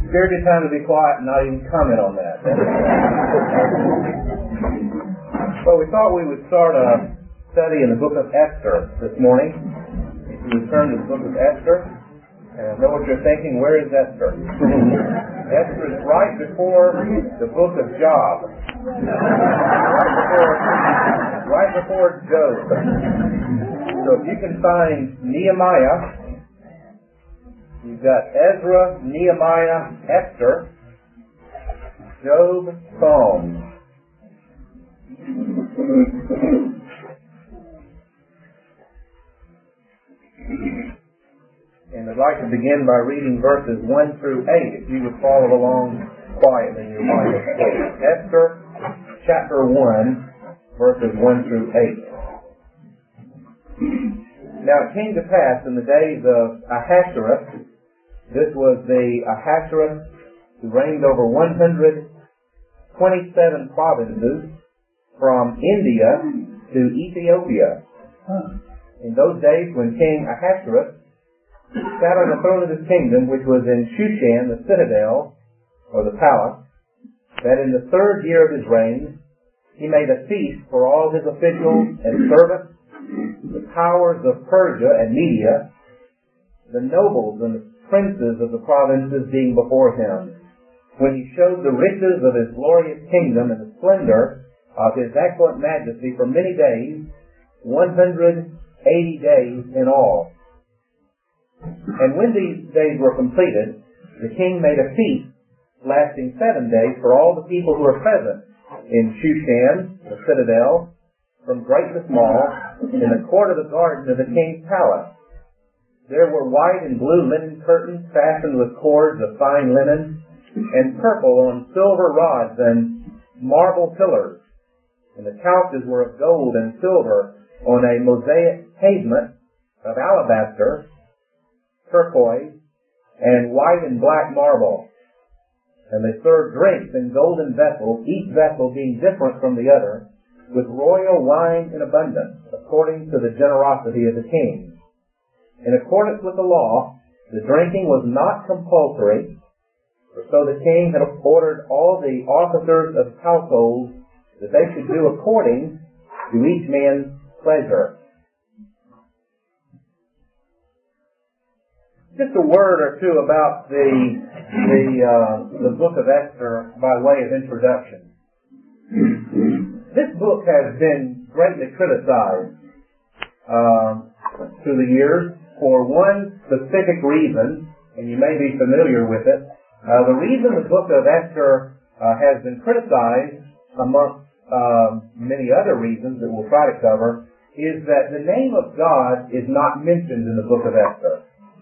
very good time to be quiet and not even comment on that. So we thought we would start a study in the book of Esther this morning. If you would turn to the book of Esther, and I know what you're thinking, where is Esther? Esther is right before the book of Job. Right before Job. So if you can find Nehemiah, you've got Ezra, Nehemiah, Esther, Job, Psalms. And I'd like to begin by reading verses 1 through 8, if you would follow along quietly in your Bible. Esther, chapter 1, verses 1 through 8. Now it came to pass in the days of Ahasuerus, this was the Ahasuerus who reigned over 127 provinces from India to Ethiopia. In those days when King Ahasuerus sat on the throne of his kingdom, which was in Shushan, the citadel, or the palace, that in the 3rd year of his reign he made a feast for all his officials and servants, the powers of Persia and Media, the nobles and the princes of the provinces being before him, when he showed the riches of his glorious kingdom and the splendor of his excellent majesty for many days, 180 days in all. And when these days were completed, the king made a feast lasting 7 days for all the people who were present in Shushan, the citadel, from great to small, in the court of the garden of the king's palace. There were white and blue linen curtains fastened with cords of fine linen, and purple on silver rods and marble pillars. And the couches were of gold and silver on a mosaic pavement of alabaster, turquoise, and white and black marble. And they served drinks in golden vessels, each vessel being different from the other, with royal wine in abundance, according to the generosity of the king. In accordance with the law, the drinking was not compulsory, for so the king had ordered all the officers of his household that they should do according to each man's pleasure. Just a word or two about the book of Esther by way of introduction. This book has been greatly criticized through the years for one specific reason, and you may be familiar with it. The reason the book of Esther has been criticized, amongst many other reasons that we'll try to cover, is that the name of God is not mentioned in the book of Esther.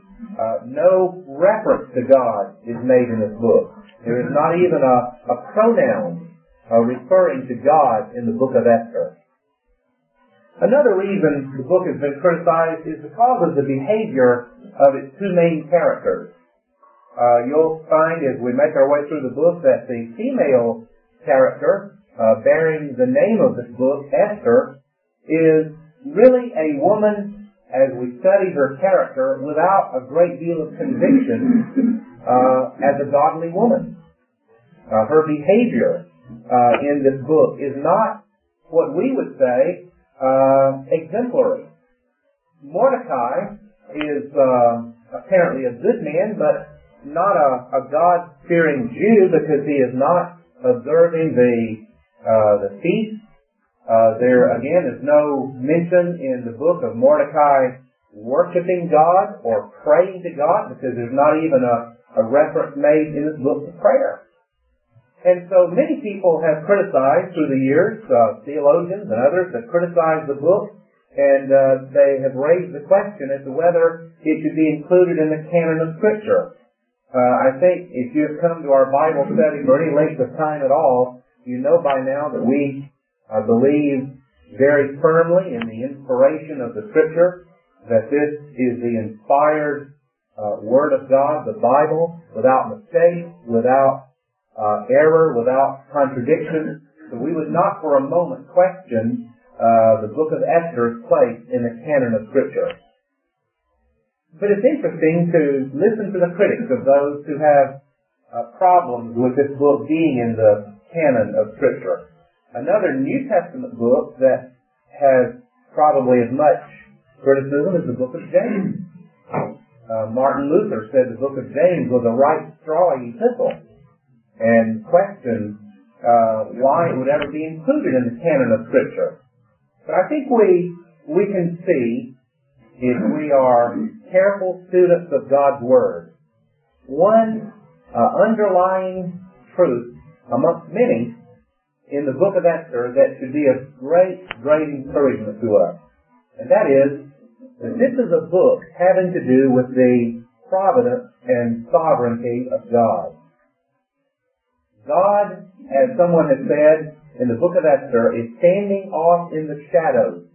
No reference to God is made in this book. There is not even a pronoun referring to God in the book of Esther. Another reason the book has been criticized is because of the behavior of its two main characters. You'll find as we make our way through the book that the female character bearing the name of this book, Esther, is really a woman, as we study her character, without a great deal of conviction as a godly woman. Her behavior in this book is not what we would say exemplary. Mordecai is apparently a good man, but not a God-fearing Jew, because he is not observing the feast. There again is no mention in the book of Mordecai worshiping God or praying to God, because there's not even a reference made in this book to prayer. And so many people have criticized through the years, theologians and others have criticized the book, and they have raised the question as to whether it should be included in the canon of Scripture. I think if you have come to our Bible study for any length of time at all, you know by now that we believe very firmly in the inspiration of the Scripture, that this is the inspired Word of God, the Bible, without mistake, without error, without contradiction. So we would not for a moment question the book of Esther's place in the canon of Scripture. But it's interesting to listen to the critics of those who have problems with this book being in the canon of Scripture. Another New Testament book that has probably as much criticism is the book of James. Martin Luther said the book of James was a right strawy epistle and questioned why it would ever be included in the canon of Scripture. But I think we can see, if we are careful students of God's Word, one underlying truth amongst many in the book of Esther that should be of great, great encouragement to us. And that is that this is a book having to do with the providence and sovereignty of God. God, as someone has said in the book of Esther, is standing off in the shadows,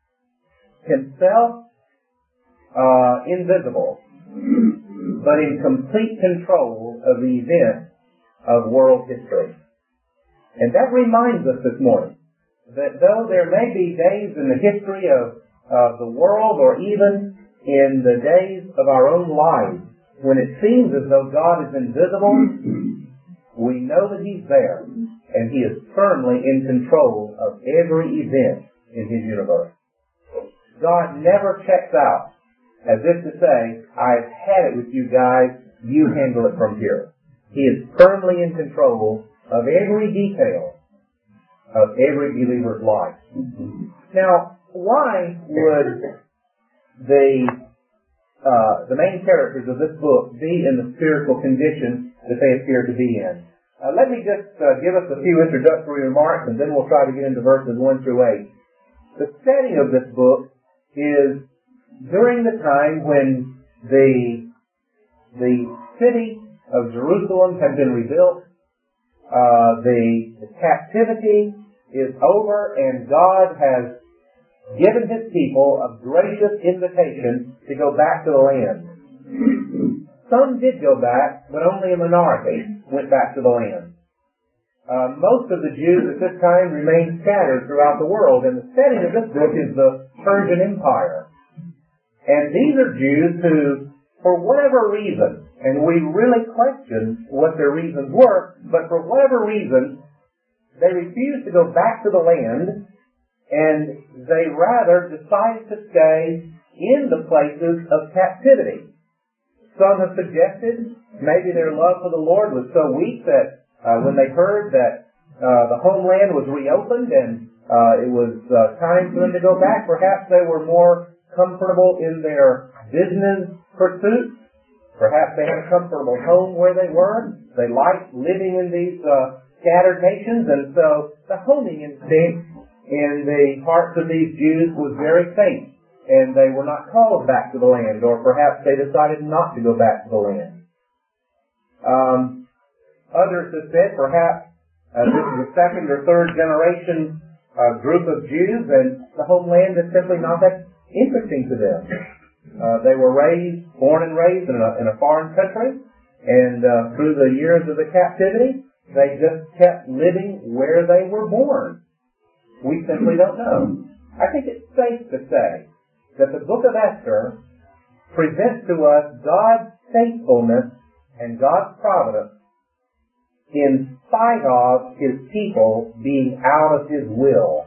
himself invisible, but in complete control of the events of world history. And that reminds us this morning that though there may be days in the history of the world, or even in the days of our own lives, when it seems as though God is invisible, we know that He's there, and He is firmly in control of every event in His universe. God never checks out, as if to say, I've had it with you guys, you handle it from here. He is firmly in control of every detail of every believer's life. Now, why would the main characters of this book be in the spiritual condition that they appear to be in? Let me just give us a few introductory remarks, and then we'll try to get into verses 1 through 8. The setting of this book is during the time when the city of Jerusalem had been rebuilt. The captivity is over, and God has given His people a gracious invitation to go back to the land. Some did go back, but only a minority went back to the land. Most of the Jews at this time remained scattered throughout the world, and the setting of this book is the Persian Empire. And these are Jews who, for whatever reason, and we really question what their reasons were, but for whatever reason, they refused to go back to the land, and they rather decided to stay in the places of captivity. Some have suggested maybe their love for the Lord was so weak that when they heard that the homeland was reopened and it was time for them to go back, perhaps they were more comfortable in their business pursuits. Perhaps they had a comfortable home where they were. They liked living in these scattered nations, and so the homing instinct in the hearts of these Jews was very faint, and they were not called back to the land, or perhaps they decided not to go back to the land. Others have said perhaps this is a second or third generation group of Jews, and the homeland is simply not that interesting to them. They were born and raised in a foreign country, and through the years of the captivity, they just kept living where they were born. We simply don't know. I think it's safe to say that the book of Esther presents to us God's faithfulness and God's providence in spite of His people being out of His will.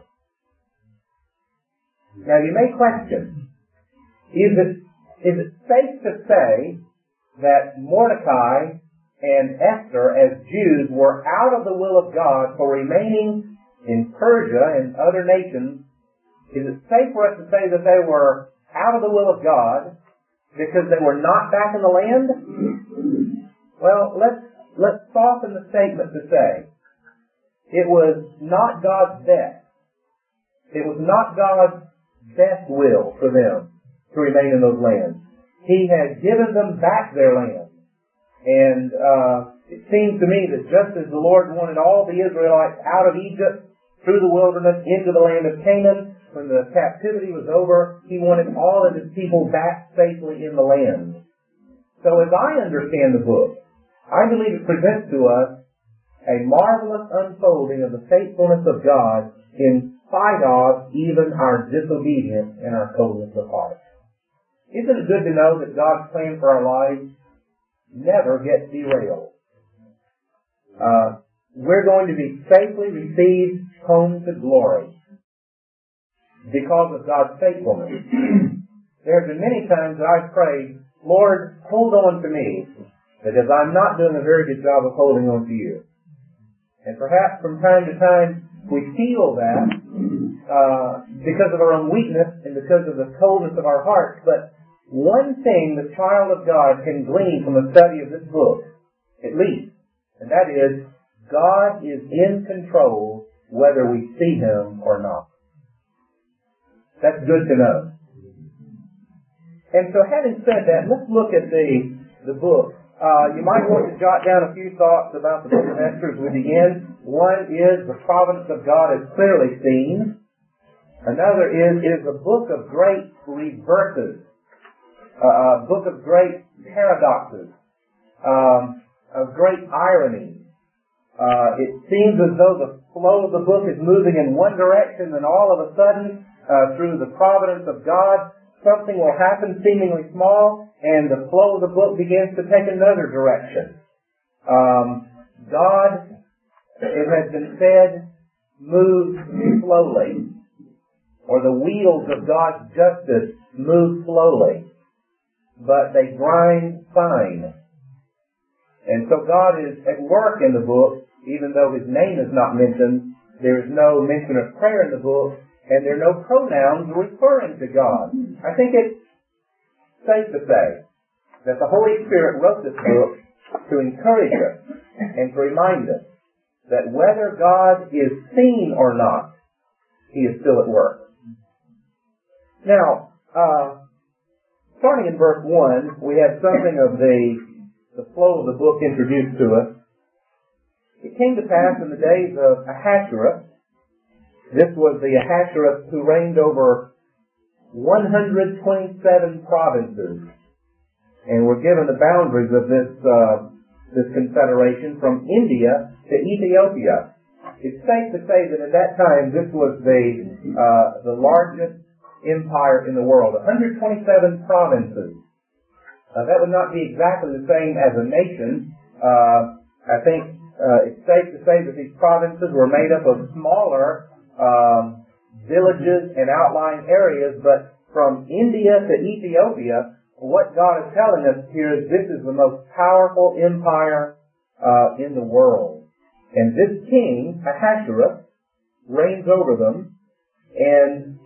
Now you may question, is it safe to say that Mordecai and Esther as Jews were out of the will of God for remaining in Persia and other nations? Is it safe for us to say that they were out of the will of God because they were not back in the land? Well, let's soften the statement to say it was not God's best. It was not God's best will for them to remain in those lands. He had given them back their land. And it seems to me that just as the Lord wanted all the Israelites out of Egypt, through the wilderness, into the land of Canaan, when the captivity was over, He wanted all of His people back safely in the land. So as I understand the book, I believe it presents to us a marvelous unfolding of the faithfulness of God in spite of even our disobedience and our coldness of heart. Isn't it good to know that God's plan for our lives never gets derailed? we're going to be safely received home to glory because of God's faithfulness. There have been many times that I've prayed, Lord, hold on to me, because I'm not doing a very good job of holding on to you. And perhaps from time to time we feel that because of our own weakness and because of the coldness of our hearts. But one thing the child of God can glean from the study of this book, at least, and that is, God is in control whether we see Him or not. That's good to know. And so having said that, let's look at the book. You might want to jot down a few thoughts about the book of Esther as we begin. One is the providence of God is clearly seen. Another is it is a book of great reverses, a book of great paradoxes, of great irony. It seems as though the flow of the book is moving in one direction, and all of a sudden, through the providence of God, something will happen seemingly small, and the flow of the book begins to take another direction. God, it has been said, moves slowly, or the wheels of God's justice move slowly, but they grind fine. And so God is at work in the book, even though His name is not mentioned. There is no mention of prayer in the book, and there are no pronouns referring to God. I think it's safe to say that the Holy Spirit wrote this book to encourage us and to remind us that whether God is seen or not, He is still at work. Now, starting in verse 1, we have something of the flow of the book introduced to us. It came to pass in the days of Ahasuerus. This was the Ahasuerus who reigned over 127 provinces. And we're given the boundaries of this confederation from India to Ethiopia. It's safe to say that at that time this was the largest empire in the world. 127 provinces. That would not be exactly the same as a nation. I think it's safe to say that these provinces were made up of smaller villages and outlying areas, but from India to Ethiopia, what God is telling us here is this is the most powerful empire in the world. And this king, Ahasuerus, reigns over them, and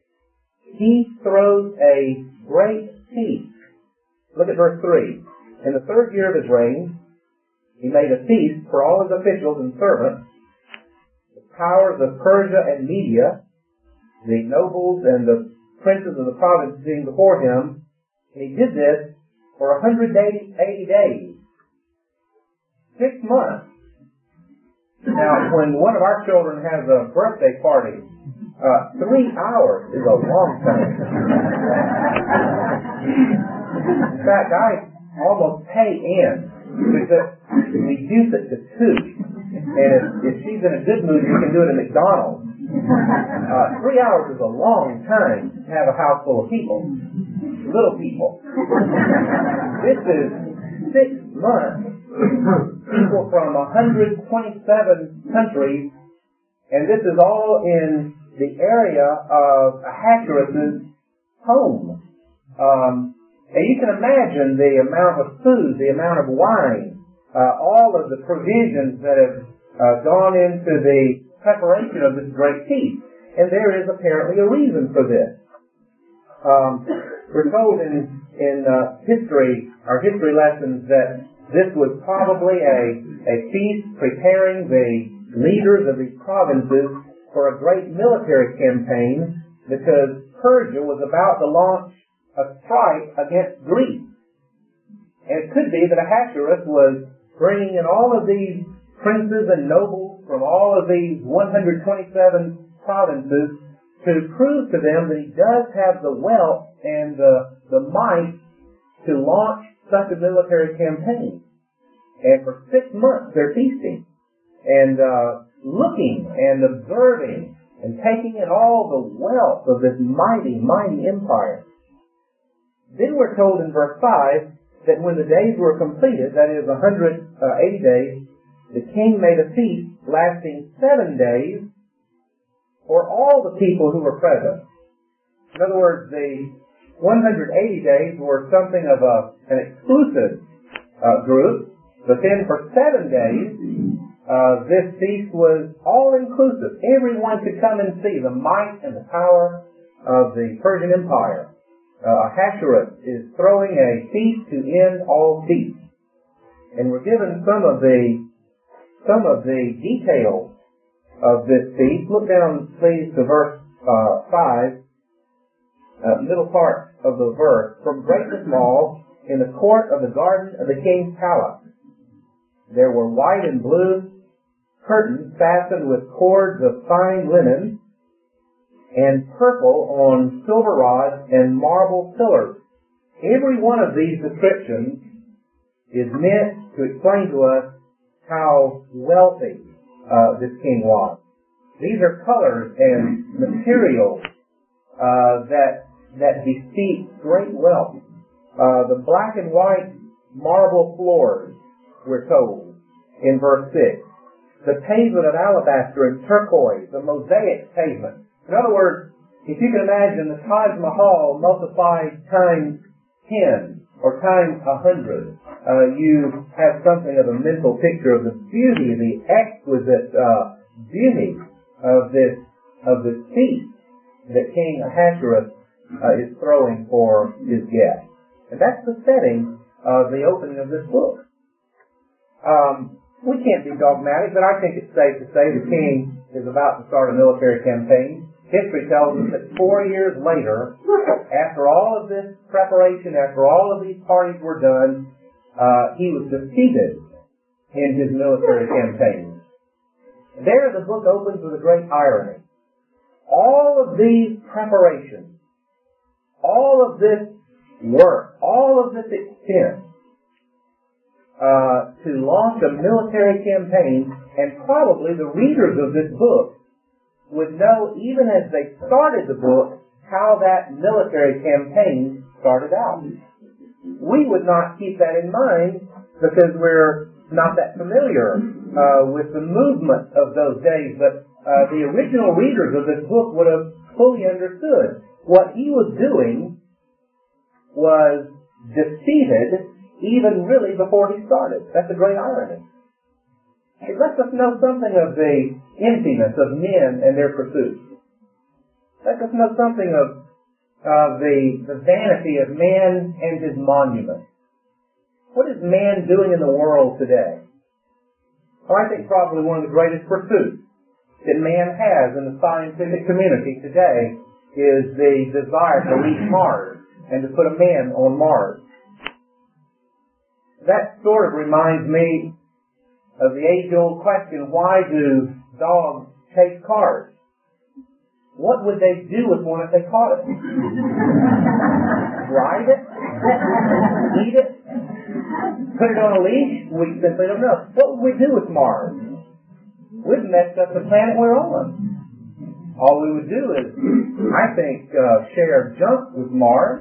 he throws a great feast. Look at verse 3. In the 3rd year of his reign, he made a feast for all his officials and servants, the powers of Persia and Media, the nobles and the princes of the province being before him, and he did this for 180 days. 6 months. Now, when one of our children has a birthday party, 3 hours is a long time. In fact, I almost pay Ann to just reduce it to 2. And if she's in a good mood, you can do it at McDonald's. 3 hours is a long time to have a house full of people. Little people. This is 6 months. People from 127 countries, and this is all in the area of Ahasuerus' home. And you can imagine the amount of food, the amount of wine, all of the provisions that have gone into the preparation of this great feast. And there is apparently a reason for this. We're told in history, our history lessons, that this was probably a feast preparing the leaders of these provinces for a great military campaign, because Persia was about to launch a strike against Greece. And it could be that Ahasuerus was bringing in all of these princes and nobles from all of these 127 provinces to prove to them that he does have the wealth and the might to launch such a military campaign. And for 6 months they're feasting and looking and observing and taking in all the wealth of this mighty, mighty empire. Then we're told in verse 5 that when the days were completed, that is 180 days, the king made a feast lasting 7 days for all the people who were present. In other words, the 180 days were something of an exclusive group, but then for 7 days, this feast was all-inclusive. Everyone could come and see the might and the power of the Persian Empire. Ahasuerus is throwing a feast to end all feasts. And we're given some of the details of this feast. Look down, please, to verse 5, middle part of the verse. From great to small, in the court of the garden of the king's palace, there were white and blue curtains fastened with cords of fine linen, and purple on silver rods and marble pillars. Every one of these descriptions is meant to explain to us how wealthy this king was. These are colors and materials that bespeak great wealth. The black and white marble floors, we're told in verse 6. The pavement of alabaster and turquoise, the mosaic pavement. In other words, if you can imagine the Taj Mahal multiplied times 10 or times 100, you have something of a mental picture of the beauty, the exquisite beauty of this feast that King Ahasuerus is throwing for his guests. And that's the setting of the opening of this book. We can't be dogmatic, but I think it's safe to say the king is about to start a military campaign. History tells us that 4 years later, after all of this preparation, after all of these parties were done, he was defeated in his military campaign. There the book opens with a great irony. All of these preparations, all of this work, all of this expense to launch a military campaign, and probably the readers of this book would know, even as they started the book, how that military campaign started out. We would not keep that in mind because we're not that familiar with the movement of those days, but the original readers of this book would have fully understood. What he was doing was defeated even really before he started. That's a great irony. It lets us know something of the emptiness of men and their pursuits. Let us know something of the vanity of man and his monument. What is man doing in the world today? Well, I think probably one of the greatest pursuits that man has in the scientific community today is the desire to reach Mars and to put a man on Mars. That sort of reminds me of the age-old question, why do dogs chase cars? What would they do with one if they caught it? Ride it? Eat it? Put it on a leash? We simply don't know. What would we do with Mars? We've messed up the planet we're on. All we would do is, I think, share junk with Mars.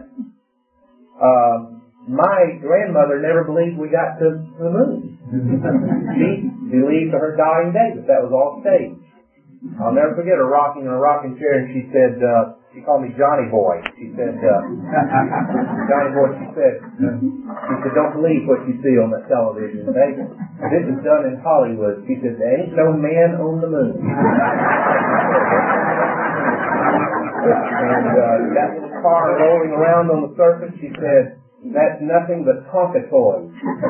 My grandmother never believed we got to the moon. She believed to her dying day that was all staged. I'll never forget her rocking in a rocking chair, and she said, she called me Johnny Boy. She said, Johnny Boy, she said, don't believe what you see on that television. This is done in Hollywood. She said, there ain't no man on the moon. And that little car rolling around on the surface, she said, that's nothing but Tonka toys.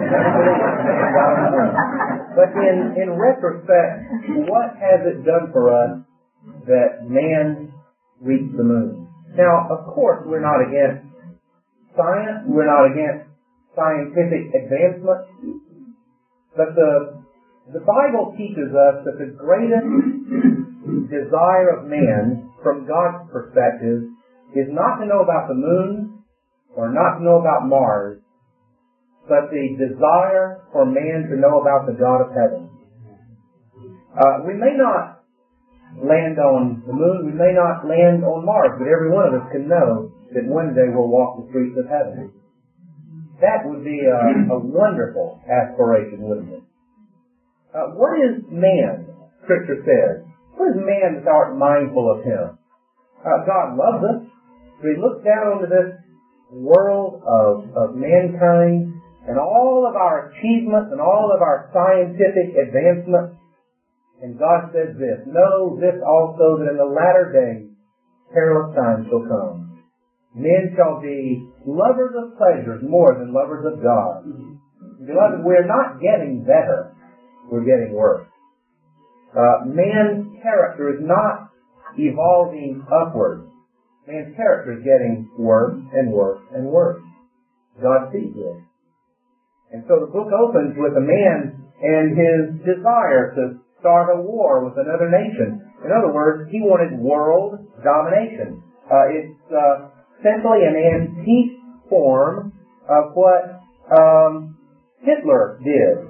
But in retrospect, what has it done for us that man reached the moon? Now, of course, we're not against science. We're not against scientific advancement. But the Bible teaches us that the greatest desire of man, from God's perspective, is not to know about the moon, or not to know about Mars, but the desire for man to know about the God of heaven. We may not land on the moon, we may not land on Mars, but every one of us can know that one day we'll walk the streets of heaven. That would be a wonderful aspiration, wouldn't it? What is man? Scripture says. What is man that thou art mindful of him? God loves us. So he looks down onto this world of mankind and all of our achievements and all of our scientific advancements. And God says this, know this also, that in the latter days perilous times shall come. Men shall be lovers of pleasures more than lovers of God. Beloved, we're not getting better. We're getting worse. Man's character is not evolving upward. Man's character is getting worse and worse and worse. God sees this. And so the book opens with a man and his desire to start a war with another nation. In other words, he wanted world domination. It's simply an antique form of what Hitler did.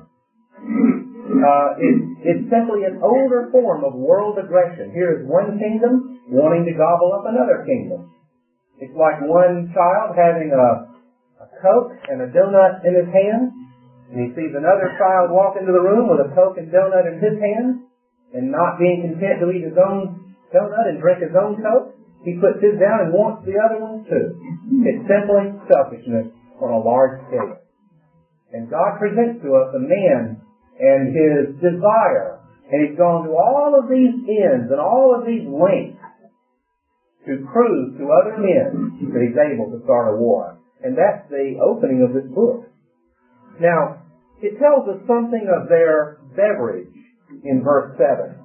It's simply an older form of world aggression. Here is one kingdom wanting to gobble up another kingdom. It's like one child having a Coke and a donut in his hand, and he sees another child walk into the room with a Coke and donut in his hand, and not being content to eat his own donut and drink his own Coke, he puts his down and wants the other one too. It's simply selfishness on a large scale. And God presents to us a man and his desire, and he's gone to all of these ends and all of these lengths to prove to other men that he's able to start a war. And that's the opening of this book. Now, it tells us something of their beverage in verse 7.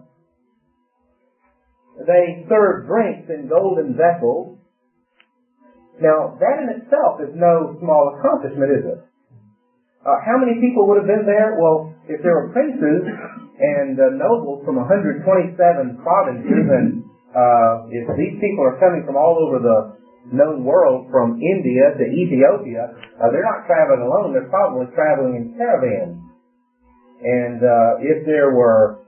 They serve drinks in golden vessels. Now, that in itself is no small accomplishment, is it? How many people would have been there? Well, if there were princes and nobles from 127 provinces, and if these people are coming from all over the known world, from India to Ethiopia, they're not traveling alone. They're probably traveling in caravans. And if there were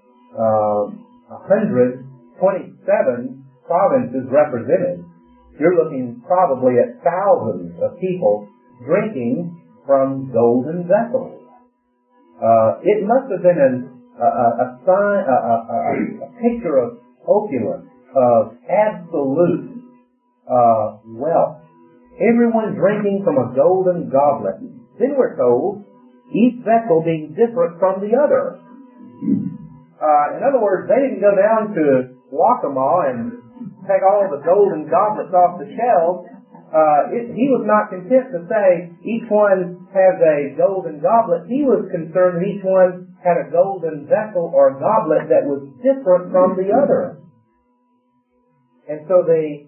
127 provinces represented, you're looking probably at thousands of people drinking from golden vessels. It must have been a picture of opulence, of absolute wealth. Everyone drinking from a golden goblet. Then we're told, each vessel being different from the other. In other words, they didn't go down to Waccamaw and take all the golden goblets off the shelves. He was not content to say each one has a golden goblet. He was concerned that each one had a golden vessel or goblet that was different from the other. And so the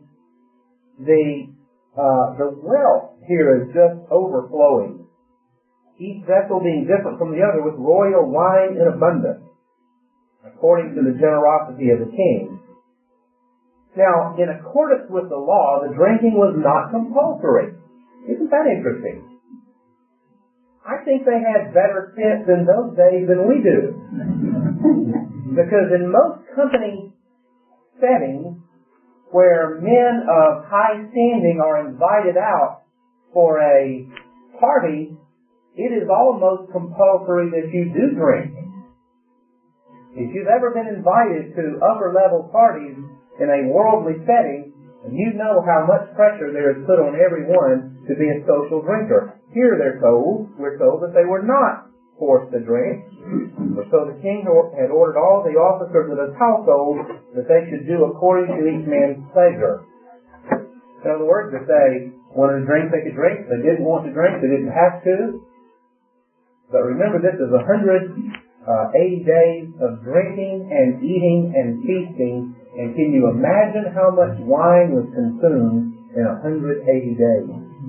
wealth here is just overflowing. Each vessel being different from the other with royal wine in abundance, according to the generosity of the king. Now, in accordance with the law, the drinking was not compulsory. Isn't that interesting? I think they had better sense in those days than we do. Because in most company settings where men of high standing are invited out for a party, it is almost compulsory that you do drink. If you've ever been invited to upper level parties in a worldly setting, you know how much pressure there is put on everyone to be a social drinker. Here we're told that they were not forced to drink. So the king had ordered all the officers of his household that they should do according to each man's pleasure. In other words, if they wanted to drink, they could drink. If they didn't want to drink, they didn't have to. But remember, this is 180 days of drinking and eating and feasting. And can you imagine how much wine was consumed in 180 days?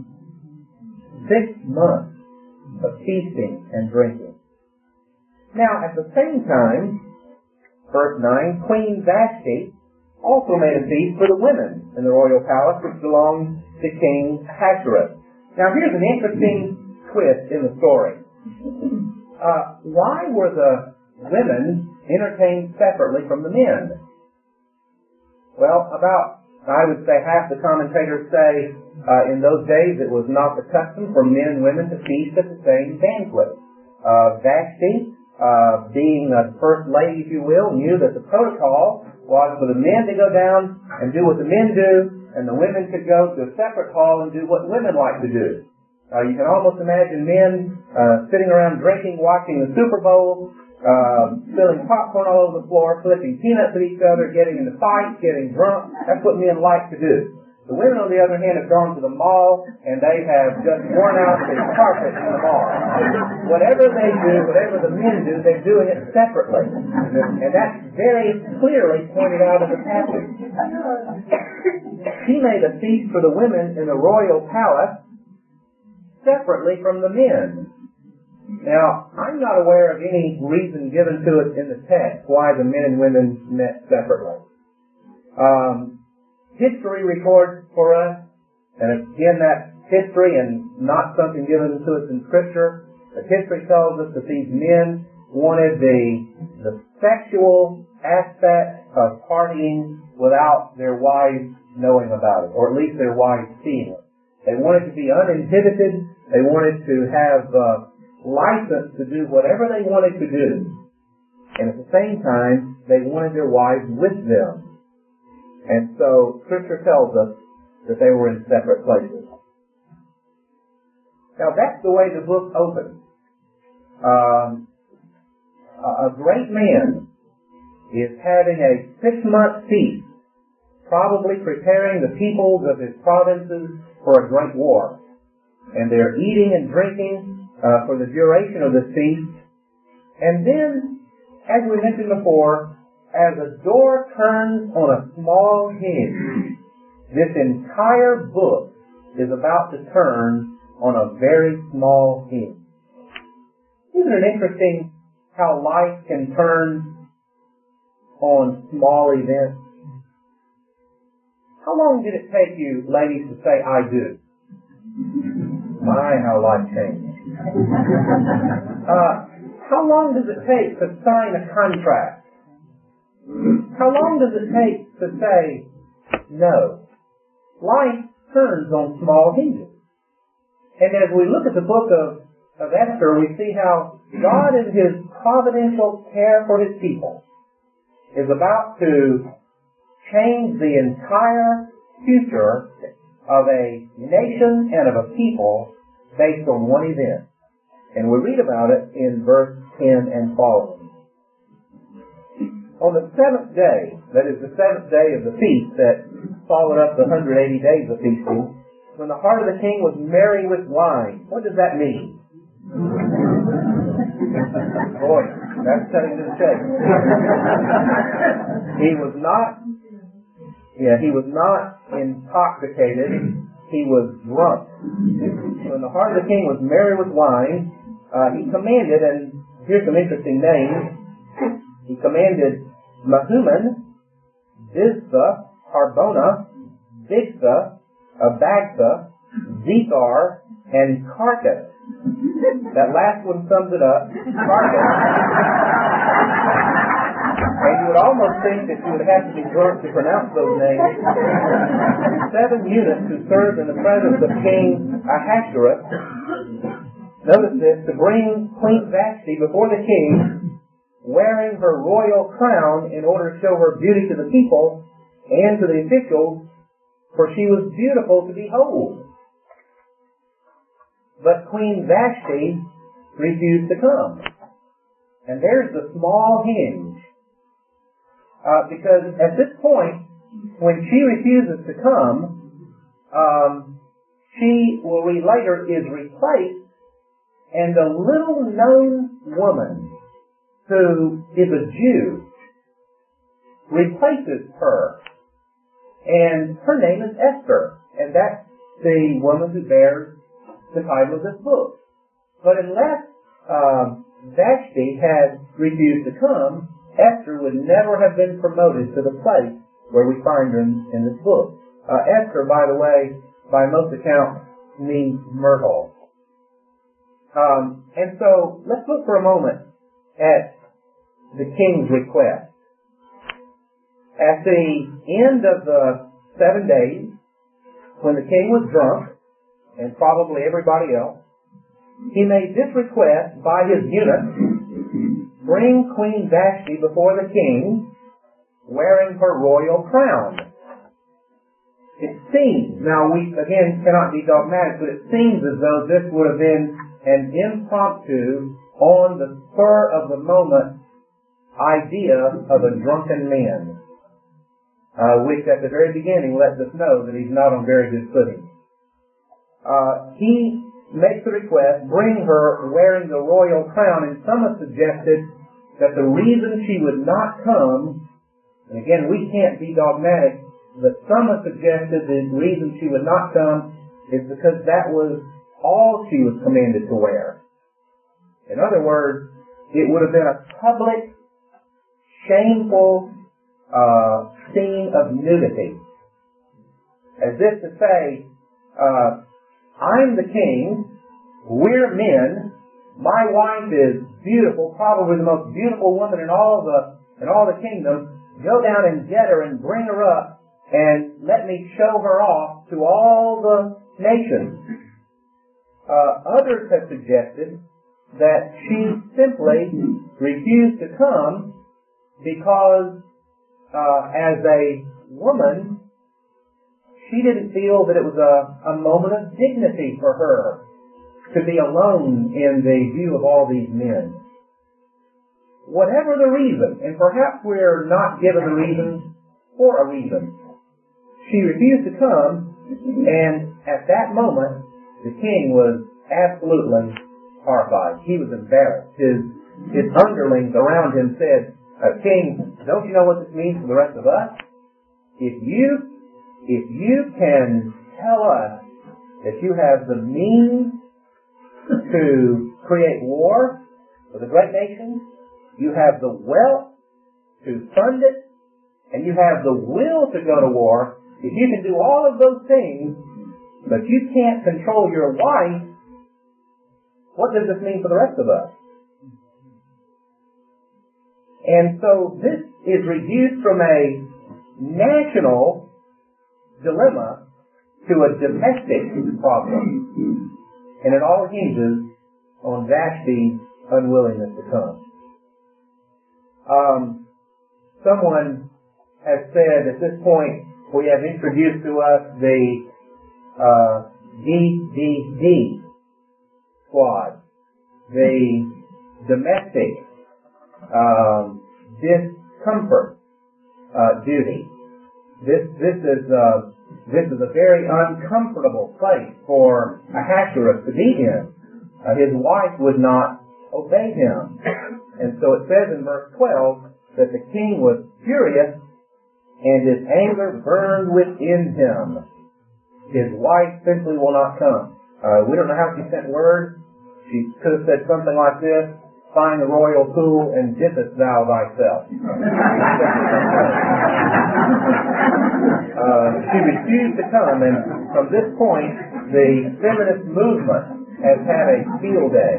6 months of feasting and drinking. Now, at the same time, verse 9, Queen Vashti also made a feast for the women in the royal palace which belonged to King Ahasuerus. Now, here's an interesting twist in the story. Why were the women entertained separately from the men? Well, I would say half the commentators say in those days it was not the custom for men and women to feast at the same banquet. Vashti being the first lady, if you will, knew that the protocol was for the men to go down and do what the men do, and the women could go to a separate hall and do what women like to do. You can almost imagine men sitting around drinking, watching the Super Bowl, spilling popcorn all over the floor, flipping peanuts at each other, getting into fights, getting drunk. That's what men like to do. The women, on the other hand, have gone to the mall, and they have just worn out the carpet in the mall. Whatever they do, whatever the men do, they're doing it separately. And that's very clearly pointed out in the passage. He made a feast for the women in the royal palace separately from the men. Now, I'm not aware of any reason given to it in the text why the men and women met separately. History records for us, and again that's history and not something given to us in Scripture, but history tells us that these men wanted the sexual aspect of partying without their wives knowing about it, or at least their wives seeing it. They wanted to be uninhibited. They wanted to have license to do whatever they wanted to do. And at the same time, they wanted their wives with them. And so, Scripture tells us that they were in separate places. Now, that's the way the book opens. A great man is having a 6-month feast, probably preparing the peoples of his provinces for a great war. And they're eating and drinking for the duration of the feast. And then, as we mentioned before, as a door turns on a small hinge, this entire book is about to turn on a very small hinge. Isn't it interesting how life can turn on small events? How long did it take you, ladies, to say, "I do"? My, how life changed. How long does it take to sign a contract? How long does it take to say no? Life turns on small hinges. And as we look at the book of Esther, we see how God in His providential care for His people is about to change the entire future of a nation and of a people based on one event. And we read about it in verse 10 and following. On the 7th day, that is the 7th day of the feast that followed up the 180 days of feasting, when the heart of the king was merry with wine. What does that mean? Boy, that's cutting to the chase. He was not intoxicated. He was drunk. When the heart of the king was merry with wine, he commanded, and here's some interesting names, he commanded Mehuman, Biztha, Harbona, Bigtha, Abagtha, Zethar, and Carcass. That last one sums it up. Carcass. And you would almost think that you would have to be drunk to pronounce those names. 7 eunuchs who served in the presence of King Ahasuerus. Notice this, to bring Queen Vashti before the king, wearing her royal crown in order to show her beauty to the people and to the officials, for she was beautiful to behold. But Queen Vashti refused to come. And there's the small hinge. Because at this point, when she refuses to come, she, we'll read later, is replaced, and a little-known woman who is a Jew replaces her. And her name is Esther. And that's the woman who bears the title of this book. But unless Vashti had refused to come, Esther would never have been promoted to the place where we find her in this book. Esther, by the way, by most accounts, means myrtle. And so, let's look for a moment at the king's request. At the end of the 7 days, when the king was drunk, and probably everybody else, he made this request by his eunuch bring Queen Vashti before the king, wearing her royal crown. It seems, now we again cannot be dogmatic, but it seems as though this would have been an impromptu, on the spur of the moment idea of a drunken man, which at the very beginning lets us know that he's not on very good footing. He makes the request, bring her wearing the royal crown, and some have suggested that the reason she would not come, and again we can't be dogmatic, but some have suggested the reason she would not come is because that was all she was commanded to wear. In other words, it would have been a public, shameful scene of nudity. As if to say, I'm the king, we're men, my wife is beautiful, probably the most beautiful woman in all the kingdom, go down and get her and bring her up and let me show her off to all the nations. Others have suggested that she simply refused to come because as a woman, she didn't feel that it was a moment of dignity for her to be alone in the view of all these men. Whatever the reason, and perhaps we're not given the reason for a reason, she refused to come, and at that moment, the king was absolutely horrified. He was embarrassed. His underlings around him said, King, don't you know what this means for the rest of us? If you can tell us that you have the means to create war for the great nations, you have the wealth to fund it, and you have the will to go to war, if you can do all of those things, but you can't control your wife, what does this mean for the rest of us? And so this is reduced from a national dilemma to a domestic problem. And it all hinges on Vashti's unwillingness to come. Someone has said at this point, we have introduced to us the DDD squad, the domestic discomfort duty. This is a very uncomfortable place for Ahasuerus to be in. His wife would not obey him. And so it says in verse 12 that the king was furious and his anger burned within him. His wife simply will not come. We don't know how she sent word. She could have said something like this: find the royal pool and dippest thou thyself. She refused to come, and from this point, the feminist movement has had a field day.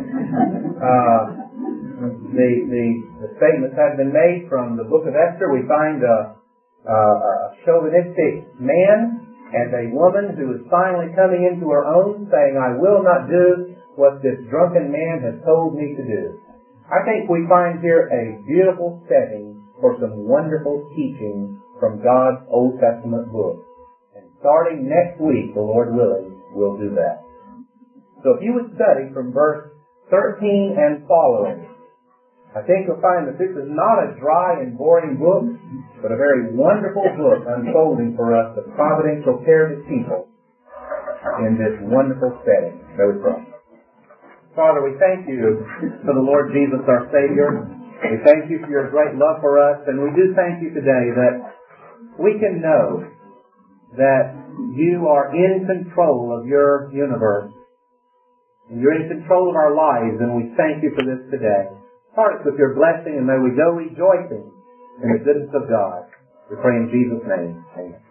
The statements have been made from the book of Esther. We find a chauvinistic man and a woman who is finally coming into her own, saying, I will not do what this drunken man has told me to do. I think we find here a beautiful setting for some wonderful teaching from God's Old Testament book. And starting next week, the Lord willing, we'll do that. So if you would study from verse 13 and following, I think you'll find that this is not a dry and boring book, but a very wonderful book unfolding for us the providential care of His people in this wonderful setting. Shall we pray? Father, we thank you for the Lord Jesus, our Savior. We thank you for your great love for us, and we do thank you today that we can know that you are in control of your universe, and you're in control of our lives, and we thank you for this today. Part us with your blessing, and may we go rejoicing in the goodness of God. We pray in Jesus' name. Amen.